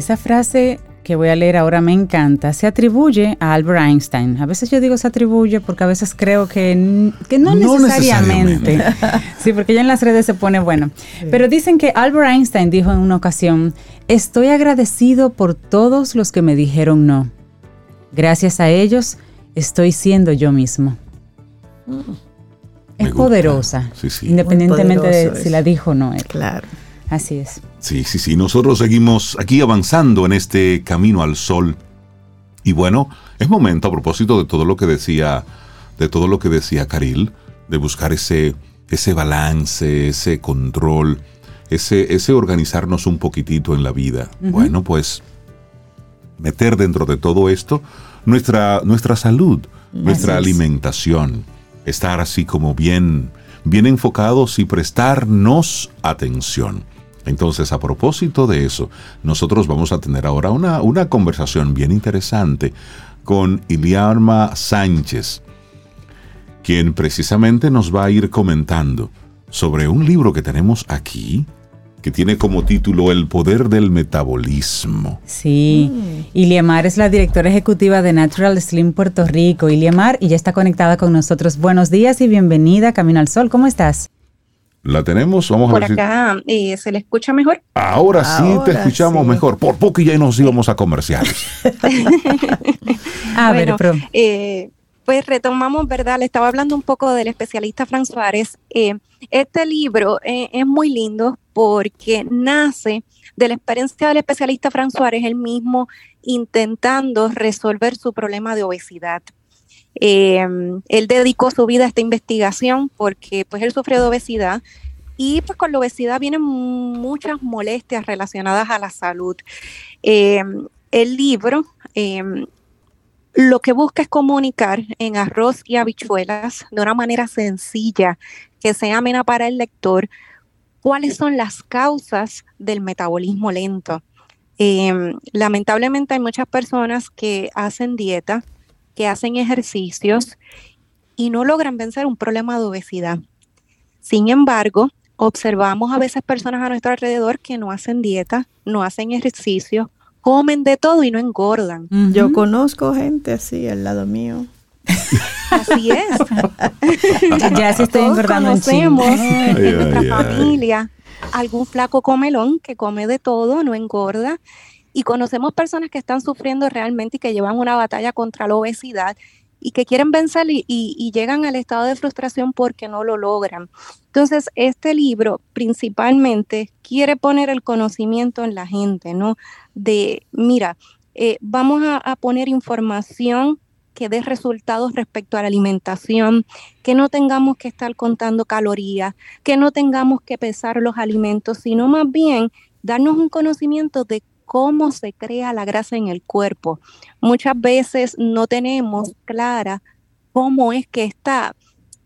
Esa frase que voy a leer ahora me encanta. Se atribuye a Albert Einstein. A veces yo digo se atribuye porque a veces creo que no necesariamente. Sí, porque ya en las redes se pone bueno. Sí. Pero dicen que Albert Einstein dijo en una ocasión: estoy agradecido por todos los que me dijeron no. Gracias a ellos estoy siendo yo mismo. Es poderosa, sí. Independientemente de si la dijo o no él. Claro. Así es. Sí. Nosotros seguimos aquí avanzando en este camino al sol. Y bueno, es momento, a propósito de todo lo que decía Caril, de buscar ese balance, ese control, ese organizarnos un poquitito en la vida. Uh-huh. Bueno, pues meter dentro de todo esto nuestra salud, nuestra alimentación, estar así como bien enfocados y prestarnos atención. Entonces, a propósito de eso, nosotros vamos a tener ahora una conversación bien interesante con Iliarma Sánchez, quien precisamente nos va a ir comentando sobre un libro que tenemos aquí, que tiene como título El poder del metabolismo. Sí, Iliamar es la directora ejecutiva de Natural Slim Puerto Rico. Iliamar, y ya está conectada con nosotros. Buenos días y bienvenida a Camino al Sol. ¿Cómo estás? La tenemos, vamos por a ver acá, ¿se le escucha mejor? Ahora sí te escuchamos mejor. Por poco ya nos íbamos a comerciales. Bueno, pues retomamos, ¿verdad? Le estaba hablando un poco del especialista Frank Suárez. Este libro es muy lindo porque nace de la experiencia del especialista Frank Suárez, él mismo intentando resolver su problema de obesidad. Él dedicó su vida a esta investigación porque pues él sufrió de obesidad y pues con la obesidad vienen muchas molestias relacionadas a la salud. El libro lo que busca es comunicar en arroz y habichuelas de una manera sencilla que sea amena para el lector cuáles son las causas del metabolismo lento. Lamentablemente hay muchas personas que hacen dieta, que hacen ejercicios y no logran vencer un problema de obesidad. Sin embargo, observamos a veces personas a nuestro alrededor que no hacen dieta, no hacen ejercicio, comen de todo y no engordan. Uh-huh. Yo conozco gente así al lado mío. Así es. Ya sí estoy engordando en conocemos en nuestra familia algún flaco comelón que come de todo, no engorda. Y conocemos personas que están sufriendo realmente y que llevan una batalla contra la obesidad y que quieren vencer y llegan al estado de frustración porque no lo logran. Entonces, este libro principalmente quiere poner el conocimiento en la gente, ¿no? De, mira, vamos a poner información que dé resultados respecto a la alimentación, que no tengamos que estar contando calorías, que no tengamos que pesar los alimentos, sino más bien darnos un conocimiento de cómo se crea la grasa en el cuerpo. Muchas veces no tenemos clara cómo es que esta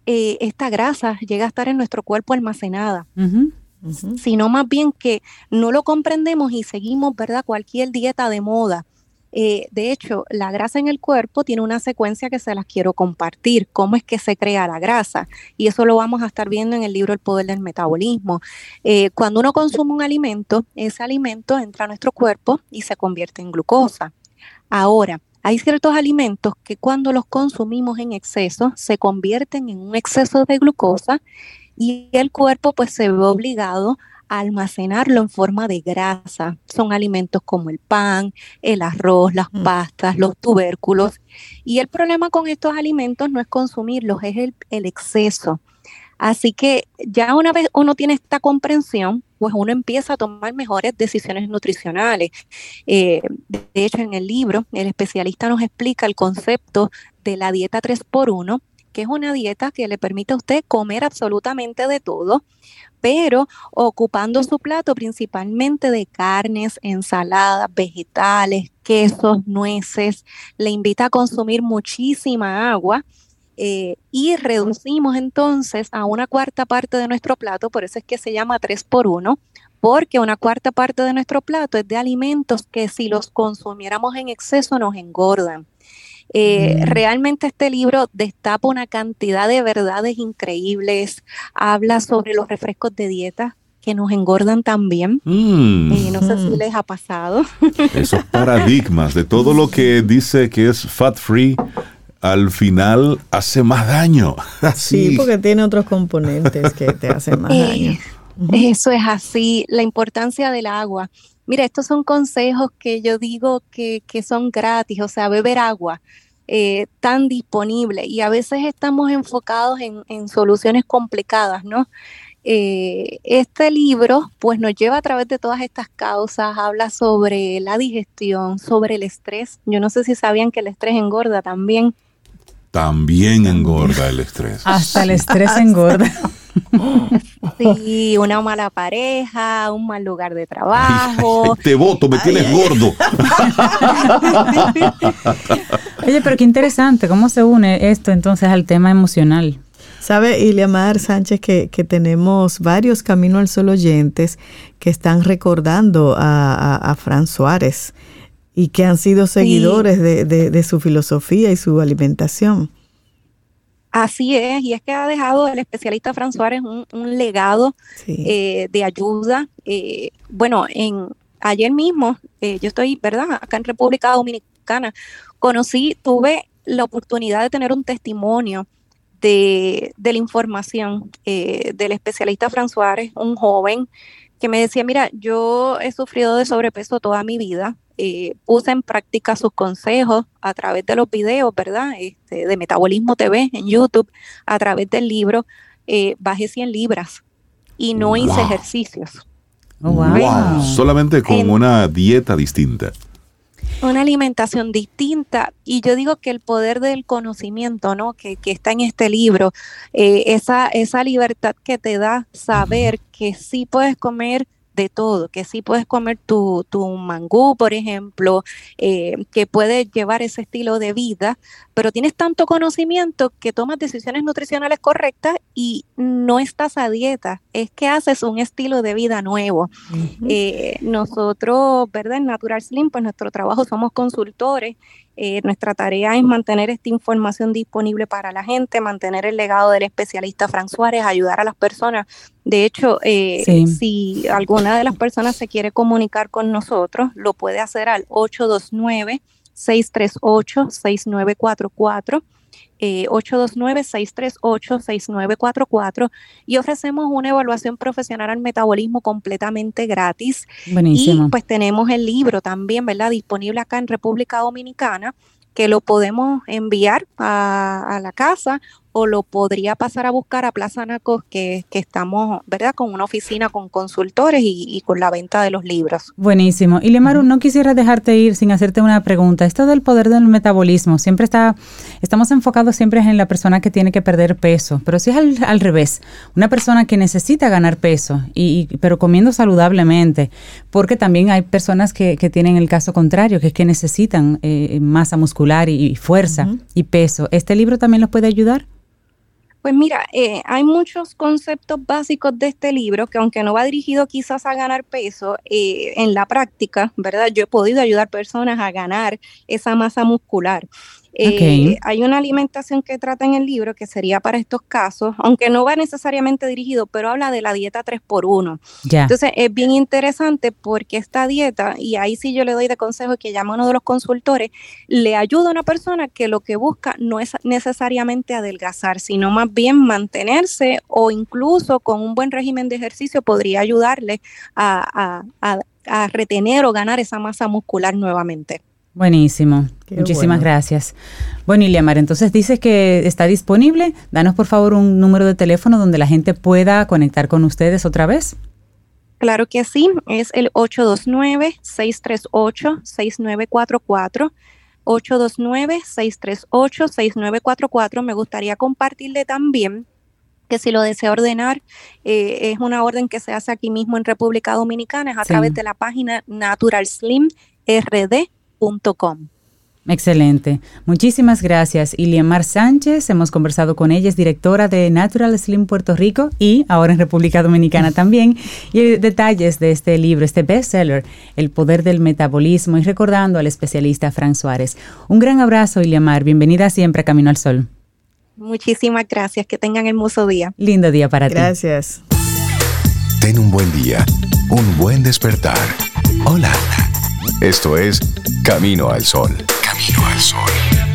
grasa llega a estar en nuestro cuerpo almacenada. Uh-huh. Uh-huh. Sino más bien que no lo comprendemos y seguimos, ¿verdad?, cualquier dieta de moda. De hecho, la grasa en el cuerpo tiene una secuencia que se las quiero compartir, cómo es que se crea la grasa, y eso lo vamos a estar viendo en el libro El poder del metabolismo. Cuando uno consume un alimento, ese alimento entra a nuestro cuerpo y se convierte en glucosa. Ahora, hay ciertos alimentos que cuando los consumimos en exceso, se convierten en un exceso de glucosa y el cuerpo pues se ve obligado a almacenarlo en forma de grasa. Son alimentos como el pan, el arroz, las pastas, los tubérculos. Y el problema con estos alimentos no es consumirlos, es el exceso. Así que ya una vez uno tiene esta comprensión, pues uno empieza a tomar mejores decisiones nutricionales. De hecho, en el libro, el especialista nos explica el concepto de la dieta 3x1, que es una dieta que le permite a usted comer absolutamente de todo, pero ocupando su plato principalmente de carnes, ensaladas, vegetales, quesos, nueces. Le invita a consumir muchísima agua y reducimos entonces a una cuarta parte de nuestro plato, por eso es que se llama 3x1, porque una cuarta parte de nuestro plato es de alimentos que si los consumiéramos en exceso nos engordan. Realmente este libro destapa una cantidad de verdades increíbles, habla sobre los refrescos de dieta, que nos engordan también. No sé si les ha pasado. Esos paradigmas de todo lo que dice que es fat free, al final hace más daño. Sí, porque tiene otros componentes que te hacen más daño. Eso es así, la importancia del agua. Mira, estos son consejos que yo digo que son gratis, o sea, beber agua. Tan disponible, y a veces estamos enfocados en soluciones complicadas, ¿no? Este libro pues nos lleva a través de todas estas causas, habla sobre la digestión, sobre el estrés. Yo no sé si sabían que el estrés engorda también. También engorda el estrés. Hasta el estrés engorda. Sí, una mala pareja, un mal lugar de trabajo. Te voto, me tienes gordo. Oye, pero qué interesante, ¿cómo se une esto entonces al tema emocional? ¿Sabe, Iliamar Sánchez, que tenemos varios Camino al Sol oyentes que están recordando a Fran Suárez y que han sido seguidores de su filosofía y su alimentación? Así es, y es que ha dejado el especialista Fran Suárez un legado de ayuda. Ayer mismo, yo estoy, ¿verdad?, acá en República Dominicana, tuve la oportunidad de tener un testimonio de la información del especialista Fran Suárez, un joven que me decía, mira, yo he sufrido de sobrepeso toda mi vida, puse en práctica sus consejos a través de los videos, ¿verdad?, de Metabolismo TV en YouTube, a través del libro, bajé 100 libras y no hice ejercicios. Wow. Solamente con una dieta distinta. Una alimentación distinta, y yo digo que el poder del conocimiento, ¿no?, que está en este libro, esa libertad que te da saber que sí puedes comer de todo, que sí puedes comer tu mangú, por ejemplo, que puedes llevar ese estilo de vida, pero tienes tanto conocimiento que tomas decisiones nutricionales correctas y no estás a dieta, es que haces un estilo de vida nuevo. Nosotros, ¿verdad?, en Natural Slim, pues nuestro trabajo, somos consultores. Nuestra tarea es mantener esta información disponible para la gente, mantener el legado del especialista Fran Suárez, ayudar a las personas. De hecho, si alguna de las personas se quiere comunicar con nosotros, lo puede hacer al 829-638-6944, 829-638-6944, y ofrecemos una evaluación profesional al metabolismo completamente gratis. Buenísimo. Y pues tenemos el libro también, ¿verdad?, disponible acá en República Dominicana, que lo podemos enviar a la casa, o lo podría pasar a buscar a Plaza Nacos, que estamos, ¿verdad?, con una oficina con consultores y con la venta de los libros. Buenísimo. Iliamar, no quisiera dejarte ir sin hacerte una pregunta. Esto del poder del metabolismo, estamos enfocados siempre en la persona que tiene que perder peso, pero si es al revés, una persona que necesita ganar peso, pero comiendo saludablemente, porque también hay personas que tienen el caso contrario, que es que necesitan masa muscular y fuerza y peso. ¿Este libro también los puede ayudar? Pues mira, hay muchos conceptos básicos de este libro que, aunque no va dirigido quizás a ganar peso, en la práctica, ¿verdad?, yo he podido ayudar personas a ganar esa masa muscular. Hay una alimentación que trata en el libro que sería para estos casos, aunque no va necesariamente dirigido, pero habla de la dieta 3x1. Entonces es bien interesante porque esta dieta, y ahí sí yo le doy de consejo que llame a uno de los consultores, le ayuda a una persona que lo que busca no es necesariamente adelgazar, sino más bien mantenerse, o incluso con un buen régimen de ejercicio podría ayudarle a retener o ganar esa masa muscular nuevamente. Buenísimo. Muchísimas gracias. Bueno, Iliamar, entonces dices que está disponible. Danos por favor un número de teléfono donde la gente pueda conectar con ustedes otra vez. Claro que sí, es el 829-638-6944. 829-638-6944. Me gustaría compartirle también que si lo desea ordenar, es una orden que se hace aquí mismo en República Dominicana, es a través de la página naturalslimrd.com. Excelente. Muchísimas gracias, Iliamar Sánchez. Hemos conversado con ella, es directora de Natural Slim Puerto Rico y ahora en República Dominicana también. Y detalles de este libro, este bestseller, El poder del metabolismo, y recordando al especialista Fran Suárez. Un gran abrazo, Iliamar. Bienvenida siempre a Camino al Sol. Muchísimas gracias. Que tengan hermoso día. Lindo día para ti. Gracias. Ten un buen día, un buen despertar. Hola. Esto es Camino al Sol. Camino al Sol.